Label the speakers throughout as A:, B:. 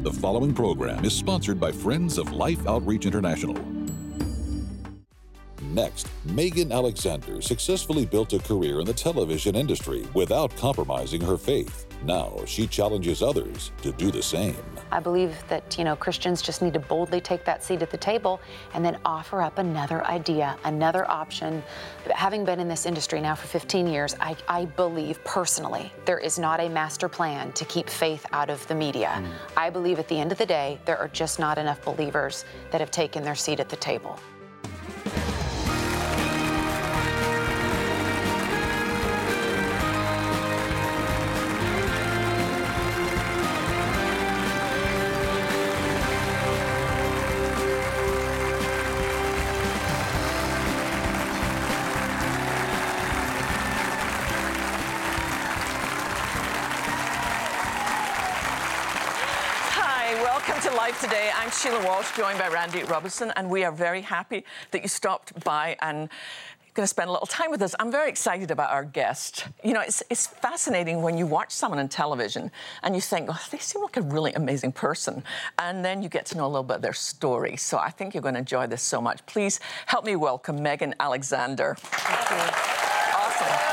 A: The following program is sponsored by Friends of Life Outreach International. Next, Megan Alexander successfully built a career in the television industry without compromising her faith. Now she challenges others to do the same.
B: I believe that, Christians just need to boldly take that seat at the table and then offer up another idea, another option. Having been in this industry now for 15 years, I believe personally there is not a master plan to keep faith out of the media. I believe at the end of the day, there are just not enough believers that have taken their seat at the table.
C: Today, I'm Sheila Walsh, joined by Randy Robinson, and we are very happy that you stopped by and going to spend a little time with us. I'm very excited about our guest. It's fascinating when you watch someone on television and you think, oh, they seem like a really amazing person. And then you get to know a little bit of their story. So I think you're going to enjoy this so much. Please help me welcome Megan Alexander.
B: Thank you.
C: Awesome.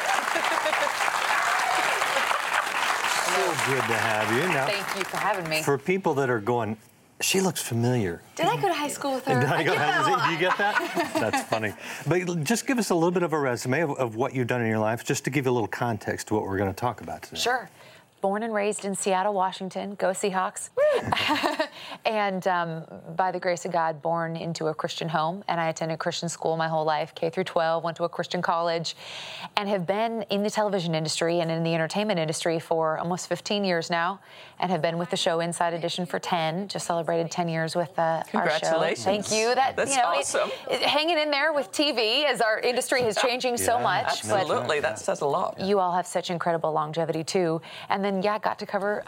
D: So good to have you. Now,
B: Thank you for having me.
D: for people that are going, she looks familiar.
B: Did I go to high school with her?
D: Do you get that? That's funny. But just give us a little bit of a resume of what you've done in your life, just to give you a little context to what we're going to talk about today.
B: Sure. Born and raised in Seattle, Washington. Go Seahawks. And by the grace of God, born into a Christian home. And I attended Christian school my whole life, K through 12, went to a Christian college, and have been in the television industry and in the entertainment industry for almost 15 years now, and have been with the show Inside Edition for 10. Just celebrated 10 years with our show.
C: Congratulations.
B: Thank you.
C: That's awesome.
B: Hanging in there with TV as our industry is changing so much.
C: Absolutely. That says a lot.
B: You all have such incredible longevity, too. And then, got to cover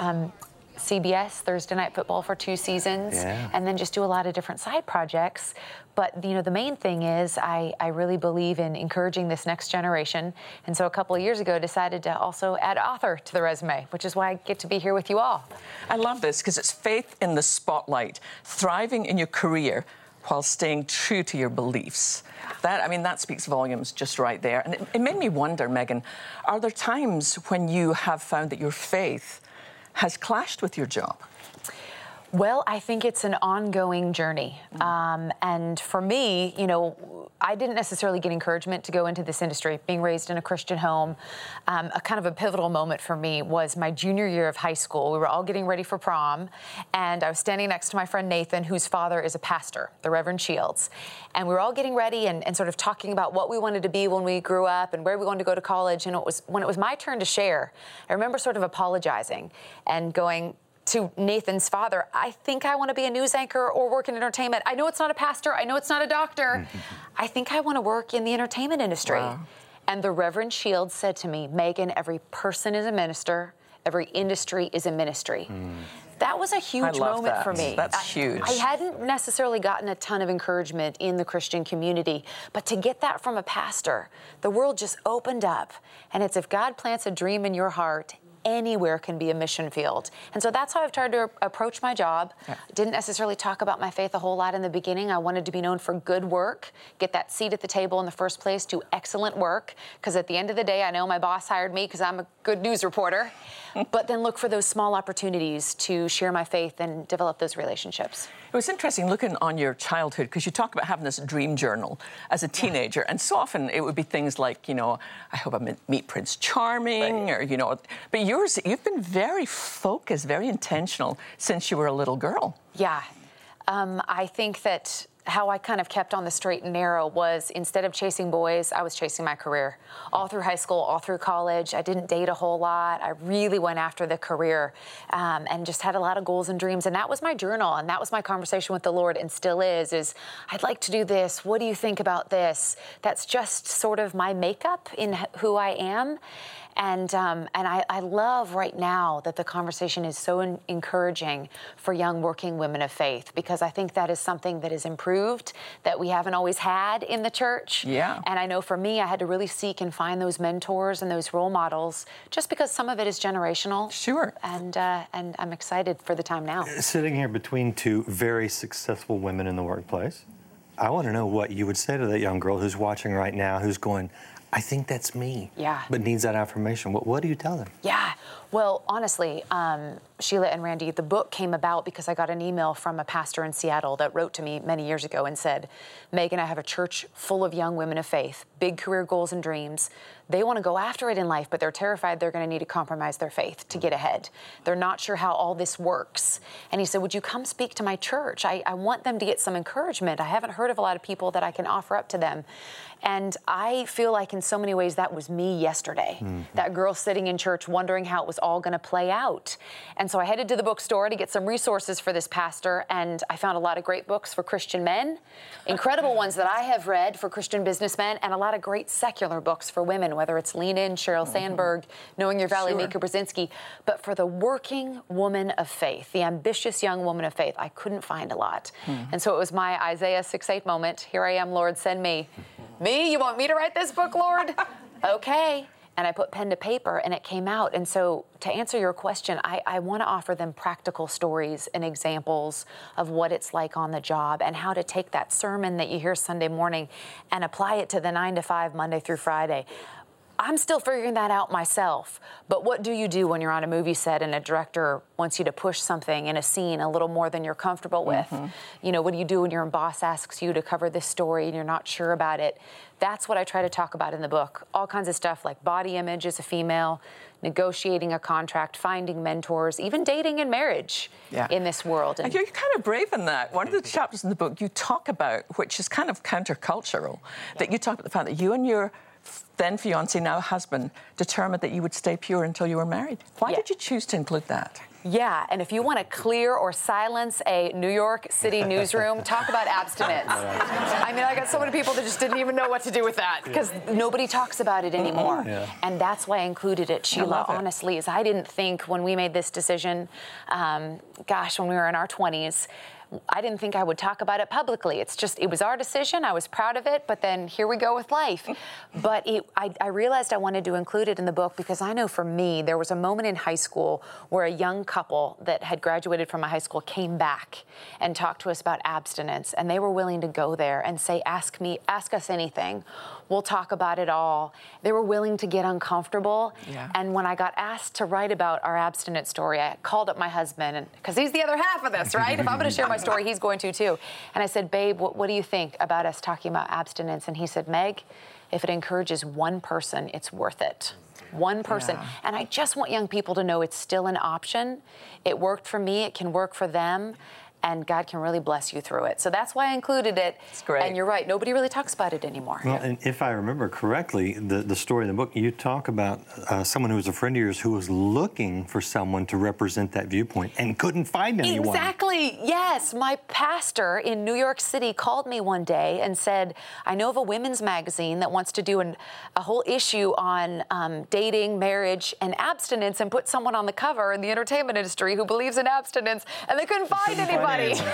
B: CBS Thursday Night Football for 2 seasons, and then just do a lot of different side projects. But, the main thing is I really believe in encouraging this next generation. And so a couple of years ago, decided to also add author to the resume, which is why I get to be here with you all.
C: I love this because it's faith in the spotlight, thriving in your career while staying true to your beliefs. That speaks volumes just right there. And it made me wonder, Megan, are there times when you have found that your faith has clashed with your job?
B: Well, I think it's an ongoing journey. And for me, I didn't necessarily get encouragement to go into this industry. Being raised in a Christian home, a kind of a pivotal moment for me was my junior year of high school. We were all getting ready for prom, and I was standing next to my friend Nathan, whose father is a pastor, the Reverend Shields. And we were all getting ready and sort of talking about what we wanted to be when we grew up and where we wanted to go to college. And when it was my turn to share, I remember sort of apologizing and going to Nathan's father, I think I want to be a news anchor or work in entertainment. I know it's not a pastor. I know it's not a doctor. I think I want to work in the entertainment industry. Wow. And the Reverend Shields said to me, Megan, every person is a minister. Every industry is a ministry. That was a huge moment for me.
C: That's huge.
B: I hadn't necessarily gotten a ton of encouragement in the Christian community, but to get that from a pastor, the world just opened up. And it's if God plants a dream in your heart, anywhere can be a mission field. And so that's how I've tried to approach my job. Didn't necessarily talk about my faith a whole lot in the beginning. I wanted to be known for good work, get that seat at the table in the first place, do excellent work, because at the end of the day, I know my boss hired me because I'm a good news reporter, but then look for those small opportunities to share my faith and develop those relationships.
C: It was interesting looking on your childhood, because you talk about having this dream journal as a teenager, and so often it would be things like, I hope I meet Prince Charming, or, but yours, you've been very focused, very intentional since you were a little girl.
B: Yeah. I think that how I kind of kept on the straight and narrow was, instead of chasing boys, I was chasing my career. All through high school, all through college, I didn't date a whole lot. I really went after the career and just had a lot of goals and dreams. And that was my journal, and that was my conversation with the Lord, and still is I'd like to do this. What do you think about this? That's just sort of my makeup in who I am. And I love right now that the conversation is so encouraging for young working women of faith, because I think that is something that is improved, that we haven't always had in the church.
C: Yeah.
B: And I know for me, I had to really seek and find those mentors and those role models, just because some of it is generational.
C: Sure.
B: And I'm excited for the time now.
D: Sitting here between two very successful women in the workplace, I want to know what you would say to that young girl who's watching right now, who's going, I think that's me,
B: yeah,
D: but needs that affirmation. What do you tell them?
B: Yeah. Well, honestly, Sheila and Randy, the book came about because I got an email from a pastor in Seattle that wrote to me many years ago and said, Megan, I have a church full of young women of faith, big career goals and dreams. They want to go after it in life, but they're terrified they're going to need to compromise their faith to get ahead. They're not sure how all this works. And he said, would you come speak to my church? I want them to get some encouragement. I haven't heard of a lot of people that I can offer up to them. And I feel like in so many ways that was me yesterday. Mm-hmm. That girl sitting in church wondering how it was all going to play out. And so I headed to the bookstore to get some resources for this pastor, and I found a lot of great books for Christian men, incredible ones that I have read for Christian businessmen, and a lot of great secular books for women, whether it's Lean In, Sheryl Sandberg, Knowing Your Value, Mika Brzezinski. But for the working woman of faith, the ambitious young woman of faith, I couldn't find a lot. Mm-hmm. And so it was my Isaiah 6:8 moment. Here I am, Lord, send me. Me? You want me to write this book, Lord? Okay. And I put pen to paper, and it came out. And so to answer your question, I want to offer them practical stories and examples of what it's like on the job and how to take that sermon that you hear Sunday morning and apply it to the 9 to 5, Monday through Friday. I'm still figuring that out myself. But what do you do when you're on a movie set and a director wants you to push something in a scene a little more than you're comfortable with? Mm-hmm. You know, what do you do when your boss asks you to cover this story and you're not sure about it? That's what I try to talk about in the book. All kinds of stuff like body image as a female, negotiating a contract, finding mentors, even dating and marriage in this world.
C: And you're kind of brave in that. One of the chapters in the book you talk about, which is kind of countercultural, that you talk about the fact that you and your then fiancé, now husband, determined that you would stay pure until you were married. Why did you choose to include that?
B: Yeah, and if you want to clear or silence a New York City newsroom, talk about abstinence. I mean, I got so many people that just didn't even know what to do with that because nobody talks about it anymore. Yeah. And that's why I included it, Sheila, honestly, is I didn't think when we made this decision, when we were in our 20s, I didn't think I would talk about it publicly. It was our decision. I was proud of it, but then here we go with life. But I realized I wanted to include it in the book because I know for me, there was a moment in high school where a young couple that had graduated from my high school came back and talked to us about abstinence, and they were willing to go there and say, ask us anything. We'll talk about it all. They were willing to get uncomfortable. Yeah. And when I got asked to write about our abstinence story, I called up my husband, because he's the other half of this, right? If I'm going to share my story, he's going to too. And I said, babe, what do you think about us talking about abstinence? And he said, Meg, if it encourages one person, it's worth it. One person. Yeah. And I just want young people to know it's still an option. It worked for me. It can work for them. And God can really bless you through it. So that's why I included it. It's great. And you're right, nobody really talks about it anymore.
D: Well, and if I remember correctly, the story in the book, you talk about someone who was a friend of yours who was looking for someone to represent that viewpoint and couldn't find anyone.
B: Exactly, yes. My pastor in New York City called me one day and said, I know of a women's magazine that wants to do a whole issue on dating, marriage, and abstinence and put someone on the cover in the entertainment industry who believes in abstinence, and they couldn't find anybody.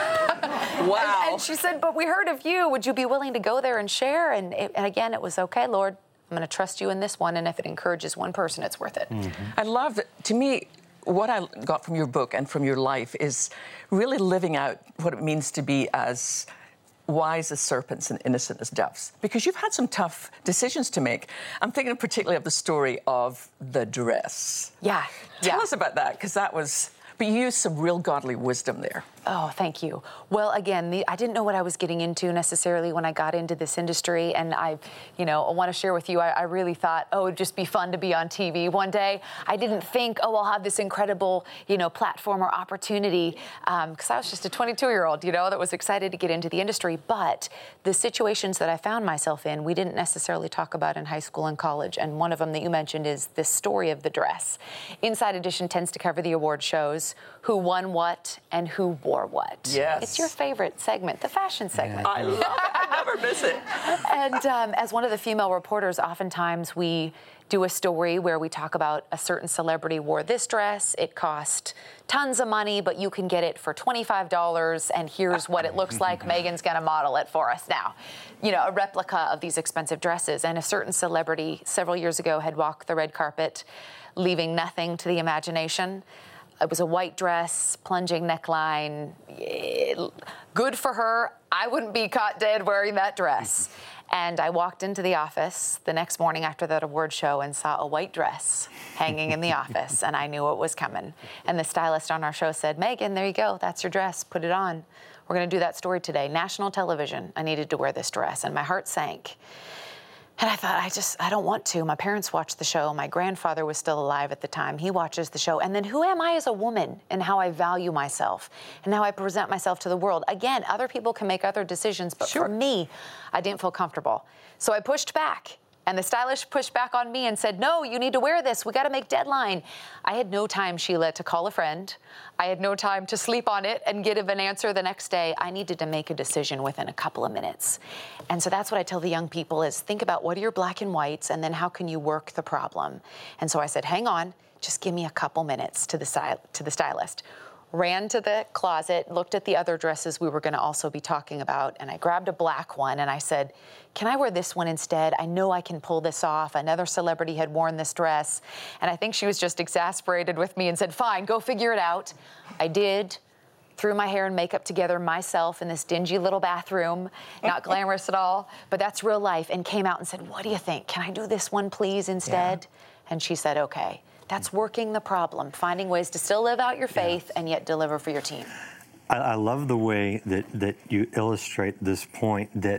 C: Wow.
B: And she said, but we heard of you. Would you be willing to go there and share? And again, it was, okay, Lord, I'm going to trust you in this one. And if it encourages one person, it's worth it.
C: Mm-hmm. I love that. To me, what I got from your book and from your life is really living out what it means to be as wise as serpents and innocent as doves, because you've had some tough decisions to make. I'm thinking particularly of the story of the dress.
B: Yeah.
C: Tell us about that, because that was... But you used some real godly wisdom there.
B: Oh, thank you. Well, again, I didn't know what I was getting into necessarily when I got into this industry. And I want to share with you, I really thought, it'd just be fun to be on TV one day. I didn't think, I'll have this incredible, platform or opportunity, because I was just a 22-year-old, that was excited to get into the industry. But the situations that I found myself in, we didn't necessarily talk about in high school and college. And one of them that you mentioned is this story of the dress. Inside Edition tends to cover the award shows, who won what and who wore what.
C: Yes.
B: It's your favorite segment, the fashion segment.
C: I love it. never miss it.
B: And as one of the female reporters, oftentimes we do a story where we talk about a certain celebrity wore this dress. It cost tons of money, but you can get it for $25, and here's what it looks like. Megan's going to model it for us now. You know, a replica of these expensive dresses. And a certain celebrity several years ago had walked the red carpet, leaving nothing to the imagination. It was a white dress, plunging neckline. Good for her. I wouldn't be caught dead wearing that dress. And I walked into the office the next morning after that award show and saw a white dress hanging in the office, and I knew it was coming. And the stylist on our show said, Megan, there you go. That's your dress. Put it on. We're going to do that story today. National television. I needed to wear this dress, and my heart sank. And I thought, I don't want to. My parents watched the show. My grandfather was still alive at the time. He watches the show. And then who am I as a woman and how I value myself and how I present myself to the world? Again, other people can make other decisions, but for me, I didn't feel comfortable. So I pushed back. And the stylist pushed back on me and said, no, you need to wear this. We got to make deadline. I had no time, Sheila, to call a friend. I had no time to sleep on it and get an answer the next day. I needed to make a decision within a couple of minutes. And so that's what I tell the young people is think about what are your black and whites and then how can you work the problem? And so I said, hang on, just give me a couple minutes to the stylist. Ran to the closet, looked at the other dresses we were going to also be talking about, and I grabbed a black one and I said, can I wear this one instead? I know I can pull this off. Another celebrity had worn this dress, and I think she was just exasperated with me and said, fine, go figure it out. I did. Threw my hair and makeup together myself in this dingy little bathroom, not glamorous at all, but that's real life, and came out and said, what do you think? Can I do this one, please, instead? Yeah. And she said, okay. That's working the problem, finding ways to still live out your faith and yet deliver for your team.
D: I love the way that you illustrate this point that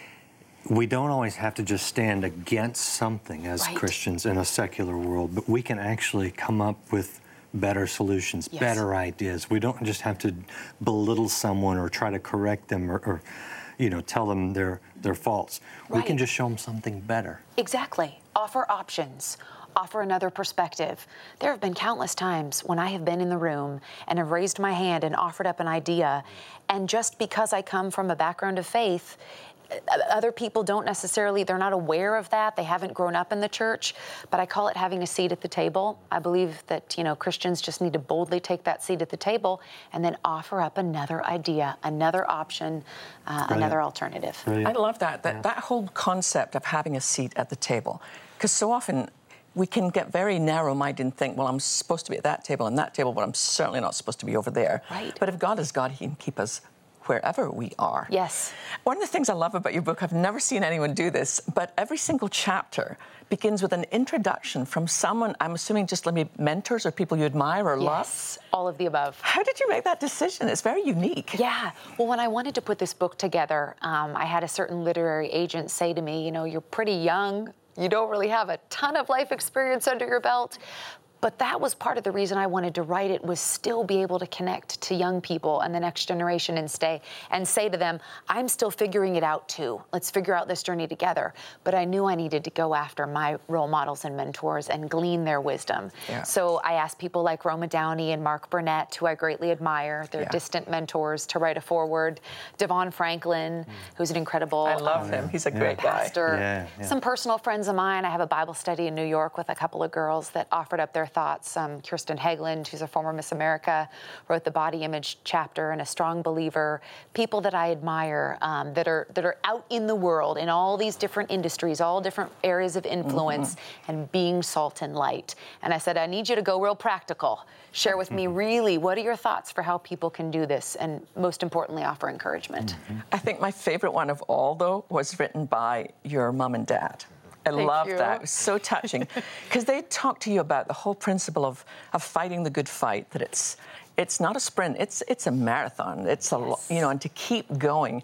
D: we don't always have to just stand against something as Christians in a secular world, but we can actually come up with better solutions, better ideas. We don't just have to belittle someone or try to correct them or you know, tell them their faults. We can just show them something better.
B: Exactly. Offer options. Offer another perspective. There have been countless times when I have been in the room and have raised my hand and offered up an idea, and just because I come from a background of faith, other people don't necessarily, they're not aware of that. They haven't grown up in the church, but I call it having a seat at the table. I believe that, you know, Christians just need to boldly take that seat at the table and then offer up another idea, another option, another alternative.
C: I love that whole concept of having a seat at the table, because so often we can get very narrow-minded and think, well, I'm supposed to be at that table and that table, but I'm certainly not supposed to be over there.
B: Right.
C: But if God is God, he can keep us wherever we are.
B: Yes.
C: One of the things I love about your book, I've never seen anyone do this, but every single chapter begins with an introduction from someone, I'm assuming just maybe mentors or people you admire or love.
B: Yes, all of the above.
C: How did you make that decision? It's very unique.
B: Yeah. Well, when I wanted to put this book together, I had a certain literary agent say to me, you know, you're pretty young. You don't really have a ton of life experience under your belt. But that was part of the reason I wanted to write it, was still be able to connect to young people and the next generation and say to them, I'm still figuring it out too. Let's figure out this journey together. But I knew I needed to go after my role models and mentors and glean their wisdom. Yeah. So I asked people like Roma Downey and Mark Burnett, who I greatly admire, their distant mentors, to write a foreword. Devon Franklin, who's an incredible
C: I love him. He's a great
B: pastor.
C: guy.
B: Some personal friends of mine. I have a Bible study in New York with a couple of girls that offered up their thoughts. Kirsten Hegland, who's a former Miss America, wrote the body image chapter, and a strong believer. People that I admire that are out in the world in all these different industries, all different areas of influence, and being salt and light. And I said, I need you to go real practical. Share with me really, what are your thoughts for how people can do this? And most importantly, offer encouragement.
C: I think my favorite one of all, though, was written by your mom and dad. I love that. It was so touching, because they talked to you about the whole principle of fighting the good fight, that it's not a sprint, it's a marathon. It's and to keep going.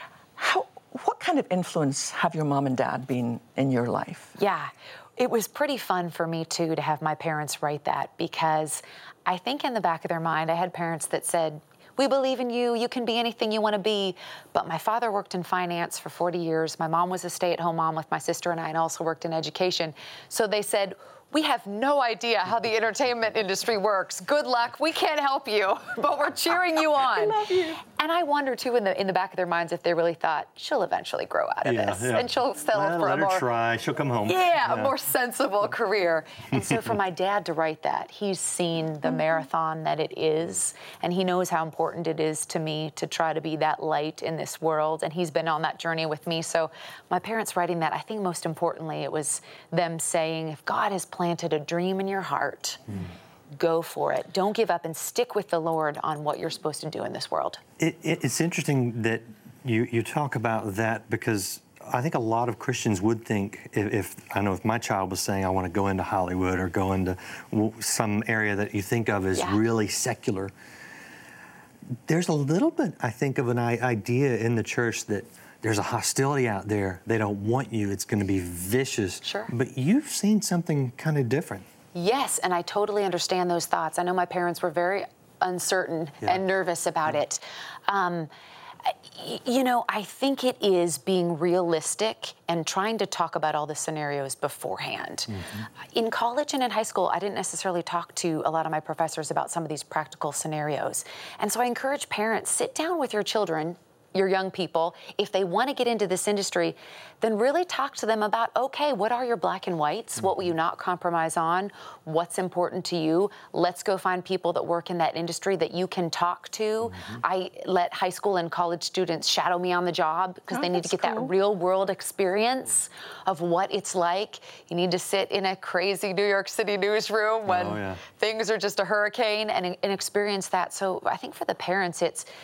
C: What kind of influence have your mom and dad been in your life?
B: Yeah, it was pretty fun for me, too, to have my parents write that, because I think in the back of their mind, I had parents that said, we believe in you, you can be anything you want to be. But my father worked in finance for 40 years. My mom was a stay-at-home mom with my sister and I, and also worked in education. So they said, we have no idea how the entertainment industry works. Good luck. We can't help you, but we're cheering you on.
C: I love you.
B: And I wonder, too, in the back of their minds, if they really thought, she'll eventually grow out of this. Yeah. And she'll settle for a more...
D: try. She'll come home.
B: Yeah, a more sensible career. And so for my dad to write that, he's seen the marathon that it is, and he knows how important it is to me to try to be that light in this world, and he's been on that journey with me. So my parents writing that, I think most importantly, it was them saying, if God has planted a dream in your heart, go for it. Don't give up and stick with the Lord on what you're supposed to do in this world.
D: It's interesting that you talk about that, because I think a lot of Christians would think, if my child was saying, I want to go into Hollywood or go into some area that you think of as really secular, there's a little bit, I think, of an idea in the church that there's a hostility out there. They don't want you. It's going to be vicious.
B: Sure.
D: But you've seen something kind of different.
B: Yes, and I totally understand those thoughts. I know my parents were very uncertain and nervous about it. I think it is being realistic and trying to talk about all the scenarios beforehand. In college and in high school, I didn't necessarily talk to a lot of my professors about some of these practical scenarios. And so I encourage parents, sit down with your children, your young people, if they want to get into this industry, then really talk to them about, okay, what are your black and whites? What will you not compromise on? What's important to you? Let's go find people that work in that industry that you can talk to. I let high school and college students shadow me on the job because they need to get that real world experience of what it's like. You need to sit in a crazy New York City newsroom when things are just a hurricane and experience that. So I think for the parents,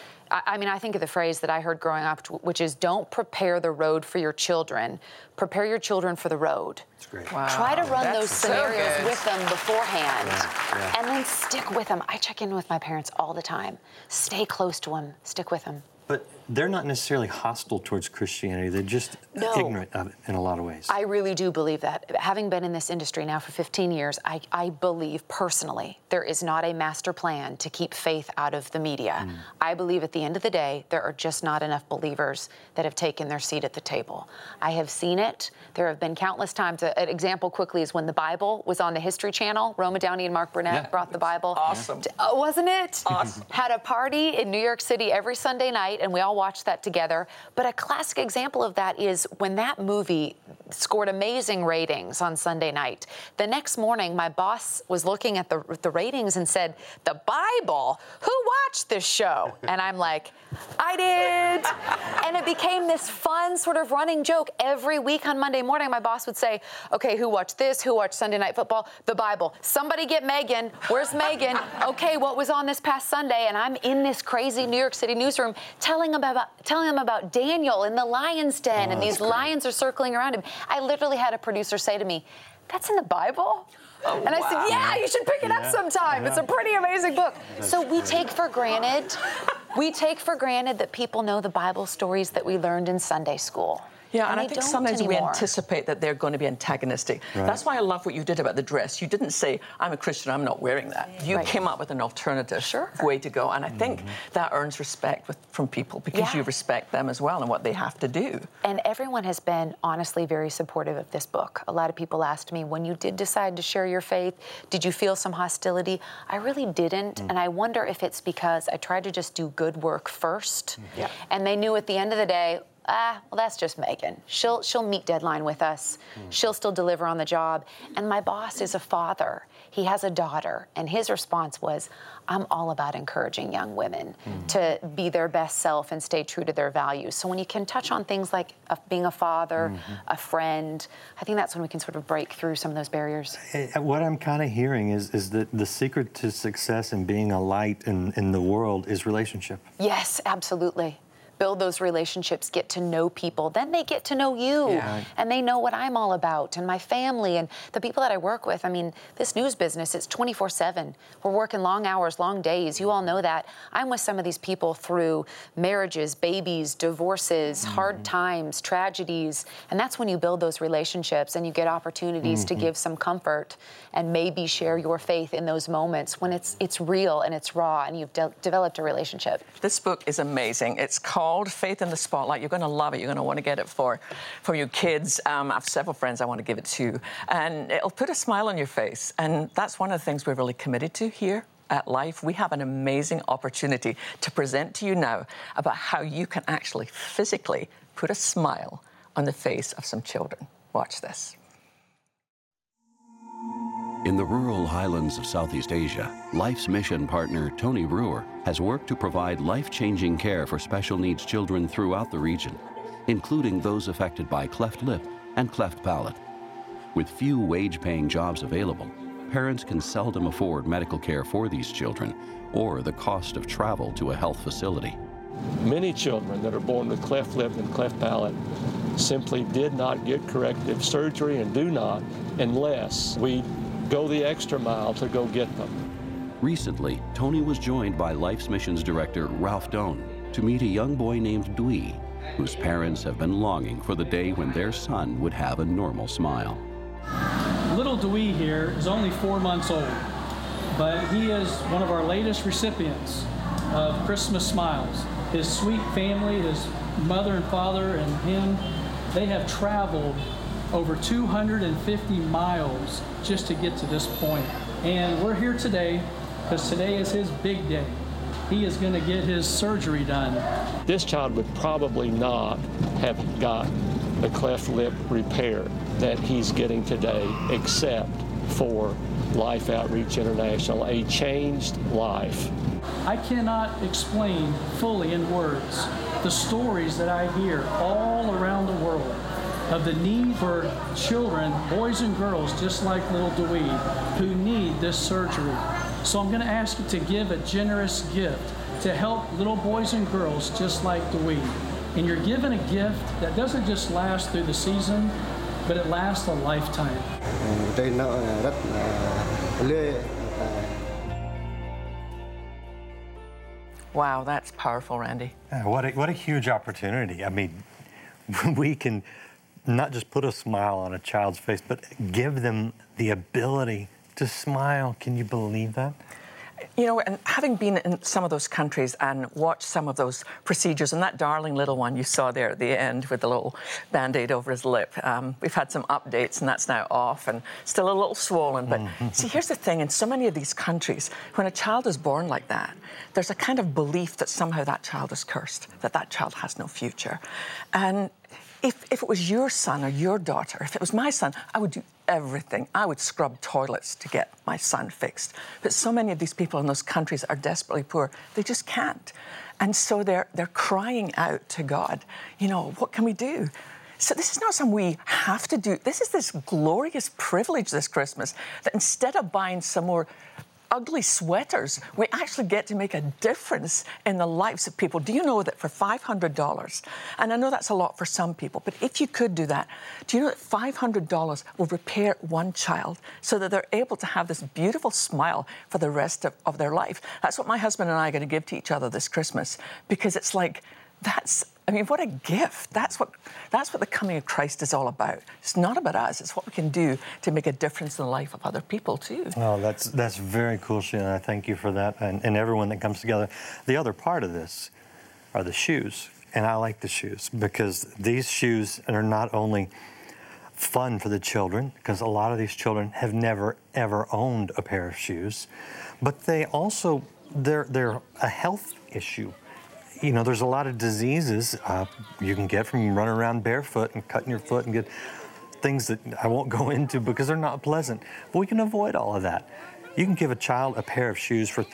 B: I think of the phrase that I heard growing up, which is, don't prepare the road for your children. Prepare your children for the road.
D: That's great.
C: Wow.
B: Try to run those scenarios
C: so
B: with them beforehand. And then stick with them. I check in with my parents all the time. Stay close to them. Stick with them.
D: But they're not necessarily hostile towards Christianity. They're just ignorant of it in a lot of ways.
B: I really do believe that. Having been in this industry now for 15 years, I believe personally there is not a master plan to keep faith out of the media. I believe at the end of the day, there are just not enough believers that have taken their seat at the table. I have seen it. There have been countless times. An example quickly is when the Bible was on the History Channel. Roma Downey and Mark Burnett brought the Bible.
C: Awesome.
B: Wasn't it?
C: Awesome.
B: Had a party in New York City every Sunday night, and we all watched that together. But a classic example of that is when that movie scored amazing ratings on Sunday night. The next morning, my boss was looking at the ratings and said, "The Bible? Who watched this show?" And I'm like, "I did." And it became this fun sort of running joke. Every week on Monday morning, my boss would say, "Okay, who watched this? Who watched Sunday Night Football? The Bible. Somebody get Megan. Where's Megan? Okay, what was on this past Sunday?" And I'm in this crazy New York City newsroom telling them about Daniel in the lion's den, and these lions are circling around him. I literally had a producer say to me, "That's in the Bible?" And I said, "Yeah, you should pick it up sometime. It's a pretty amazing book." So we take for granted that people know the Bible stories that we learned in Sunday school.
C: Yeah, and I think sometimes we
B: anymore.
C: anticipate that they're going to be antagonistic.
D: Right.
C: That's why I love what you did about the dress. You didn't say, "I'm a Christian, I'm not wearing that." You came up with an alternative way to go. And I think that earns respect from people because you respect them as well and what they have to do.
B: And everyone has been honestly very supportive of this book. A lot of people asked me, when you did decide to share your faith, did you feel some hostility? I really didn't. And I wonder if it's because I tried to just do good work first. And they knew at the end of the day, well, that's just Megan. She'll meet deadline with us. She'll still deliver on the job. And my boss is a father. He has a daughter. And his response was, I'm all about encouraging young women to be their best self and stay true to their values. So when you can touch on things like being a father, a friend, I think that's when we can sort of break through some of those barriers.
D: What I'm kind of hearing is that the secret to success in being a light in the world is relationship.
B: Yes, absolutely. Build those relationships, get to know people. Then they get to know you, and they know what I'm all about, and my family, and the people that I work with. I mean, this news business, it's 24/7. We're working long hours, long days. You all know that. I'm with some of these people through marriages, babies, divorces, hard times, tragedies, and that's when you build those relationships and you get opportunities to give some comfort and maybe share your faith in those moments when it's real and it's raw and you've developed a relationship.
C: This book is amazing. It's called called Faith in the Spotlight. You're going to love it. You're going to want to get it for your kids. I have several friends I want to give it to. And it'll put a smile on your face. And that's one of the things we're really committed to here at Life. We have an amazing opportunity to present to you now about how you can actually physically put a smile on the face of some children. Watch this.
E: In the rural highlands of Southeast Asia, Life's mission partner, Tony Brewer, has worked to provide life-changing care for special needs children throughout the region, including those affected by cleft lip and cleft palate. With few wage-paying jobs available, parents can seldom afford medical care for these children or the cost of travel to a health facility.
F: Many children that are born with cleft lip and cleft palate simply did not get corrective surgery and do not unless we go the extra mile to go get them.
E: Recently, Tony was joined by Life's Missions Director Ralph Doan to meet a young boy named Dewey, whose parents have been longing for the day when their son would have a normal smile.
G: Little Dewey here is only 4 months old, but he is one of our latest recipients of Christmas Smiles. His sweet family, his mother and father and him, they have traveled over 250 miles just to get to this point. And we're here today because today is his big day. He is going to get his surgery done.
F: This child would probably not have gotten the cleft lip repair that he's getting today except for Life Outreach International, a changed life.
G: I cannot explain fully in words the stories that I hear all around the world of the need for children, boys and girls, just like little Dewey, who need this surgery. So I'm going to ask you to give a generous gift to help little boys and girls just like Dewey. And you're given a gift that doesn't just last through the season, but it lasts a lifetime.
C: Wow, that's powerful, Randy.
D: What a huge opportunity. I mean, we can not just put a smile on a child's face, but give them the ability to smile. Can you believe that?
C: You know, and having been in some of those countries and watched some of those procedures, and that darling little one you saw there at the end with the little Band-Aid over his lip, we've had some updates and that's now off and still a little swollen. But see, here's the thing, in so many of these countries, when a child is born like that, there's a kind of belief that somehow that child is cursed, that that child has no future. And if it was your son or your daughter, if it was my son, I would do everything. I would scrub toilets to get my son fixed. But so many of these people in those countries are desperately poor. They just can't. And so they're crying out to God, you know, what can we do? So this is not something we have to do. This is this glorious privilege this Christmas that instead of buying some more ugly sweaters, we actually get to make a difference in the lives of people. Do you know that for $500, and I know that's a lot for some people, but if you could do that, do you know that $500 will repair one child so that they're able to have this beautiful smile for the rest of their life? That's what my husband and I are going to give to each other this Christmas, because it's like, I mean, what a gift. That's what the coming of Christ is all about. It's not about us. It's what we can do to make a difference in the life of other people, too.
D: Oh, that's very cool, Sheila. I thank you for that and everyone that comes together. The other part of this are the shoes. And I like the shoes because these shoes are not only fun for the children, because a lot of these children have never, ever owned a pair of shoes, but they also, they're a health issue. You know, there's a lot of diseases you can get from running around barefoot and cutting your foot and get things that I won't go into because they're not pleasant. But we can avoid all of that. You can give a child a pair of shoes for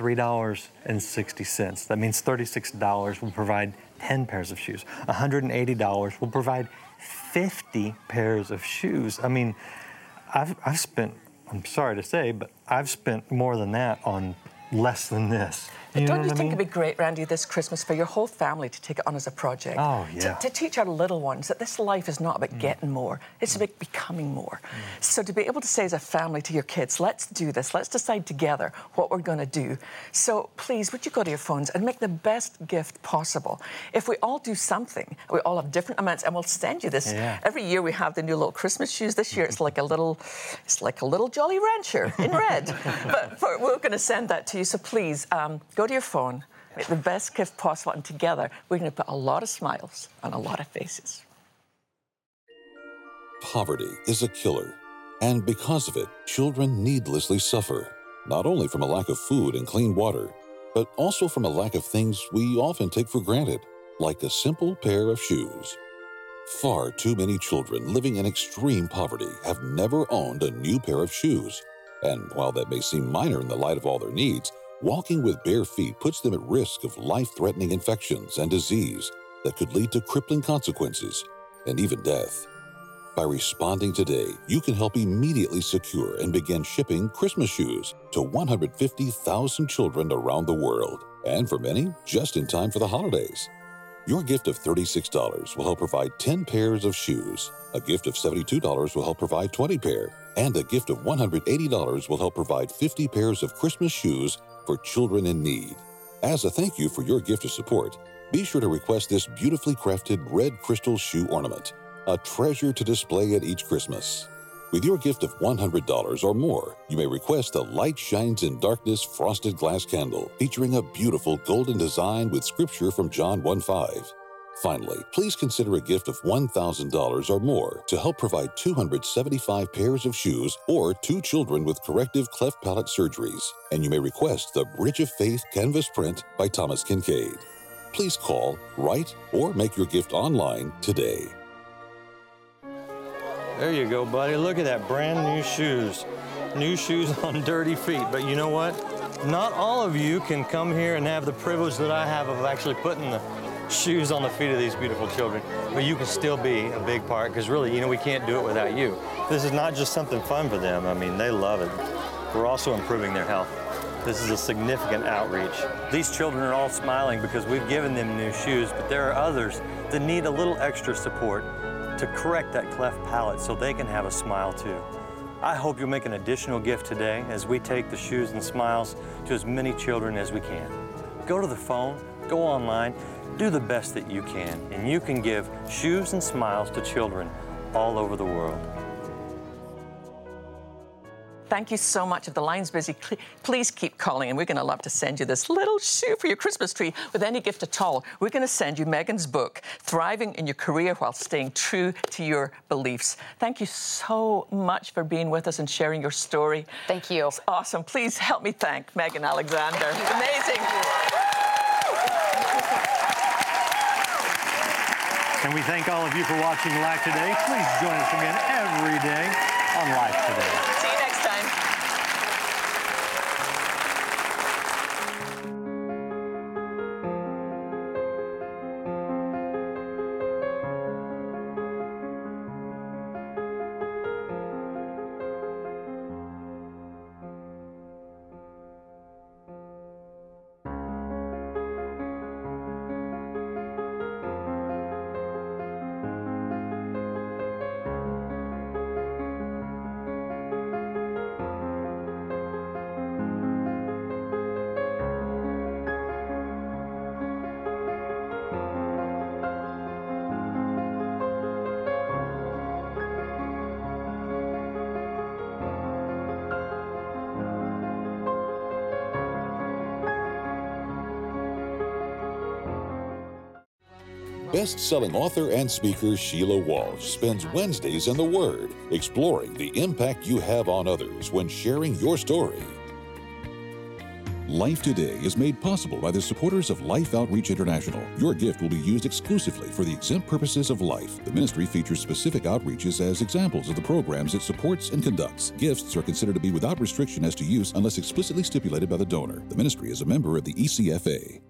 D: $3.60. That means $36 will provide 10 pairs of shoes. $180 will provide 50 pairs of shoes. I mean, I've spent, I'm sorry to say, but I've spent more than that on less than this.
C: But don't you think it'd be great, Randy, this Christmas for your whole family to take it on as a project?
D: Oh, yeah.
C: To teach our little ones that this life is not about getting more, it's about becoming more. So to be able to say as a family to your kids, let's do this, let's decide together what we're going to do. So please, would you go to your phones and make the best gift possible? If we all do something, we all have different amounts, and we'll send you this. Yeah. Every year we have the new little Christmas shoes. This year it's like a little Jolly Rancher in red. But we're going to send that to you. So please, go go to your phone, make the best gift possible, and together we're going to put a lot of smiles on a lot of faces.
A: Poverty is a killer, and because of it, children needlessly suffer, not only from a lack of food and clean water, but also from a lack of things we often take for granted, like a simple pair of shoes. Far too many children living in extreme poverty have never owned a new pair of shoes. And while that may seem minor in the light of all their needs, walking with bare feet puts them at risk of life-threatening infections and disease that could lead to crippling consequences and even death. By responding today, you can help immediately secure and begin shipping Christmas shoes to 150,000 children around the world, and for many, just in time for the holidays. Your gift of $36 will help provide 10 pairs of shoes. A gift of $72 will help provide 20 pairs. And a gift of $180 will help provide 50 pairs of Christmas shoes for children in need. As a thank you for your gift of support, be sure to request this beautifully crafted red crystal shoe ornament, a treasure to display at each Christmas. With your gift of $100 or more, you may request a Light Shines in Darkness frosted glass candle featuring a beautiful golden design with scripture from John 1:5. Finally, please consider a gift of $1,000 or more to help provide 275 pairs of shoes or 2 children with corrective cleft palate surgeries, and you may request the Bridge of Faith canvas print by Thomas Kincaid. Please call, write, or make your gift online today.
D: There you go, buddy. Look at that, brand new shoes. New shoes on dirty feet. But you know what? Not all of you can come here and have the privilege that I have of actually putting the shoes on the feet of these beautiful children. But you can still be a big part, because really, we can't do it without you. This is not just something fun for them. I mean, they love it. We're also improving their health. This is a significant outreach. These children are all smiling because we've given them new shoes, but there are others that need a little extra support to correct that cleft palate so they can have a smile too. I hope you'll make an additional gift today as we take the shoes and smiles to as many children as we can. Go to the phone, go online, do the best that you can, and you can give shoes and smiles to children all over the world.
C: Thank you so much. If the line's busy, please keep calling, and we're going to love to send you this little shoe for your Christmas tree with any gift at all. We're going to send you Megan's book, Thriving in Your Career While Staying True to Your Beliefs. Thank you so much for being with us and sharing your story.
B: Thank you.
C: It's awesome. Please help me thank Megan Alexander. Amazing.
D: And we thank all of you for watching Live Today. Please join us again every day on Live Today.
C: See you next time.
A: Best-selling author and speaker Sheila Walsh spends Wednesdays in the Word, exploring the impact you have on others when sharing your story. Life Today is made possible by the supporters of Life Outreach International. Your gift will be used exclusively for the exempt purposes of life. The ministry features specific outreaches as examples of the programs it supports and conducts. Gifts are considered to be without restriction as to use unless explicitly stipulated by the donor. The ministry is a member of the ECFA.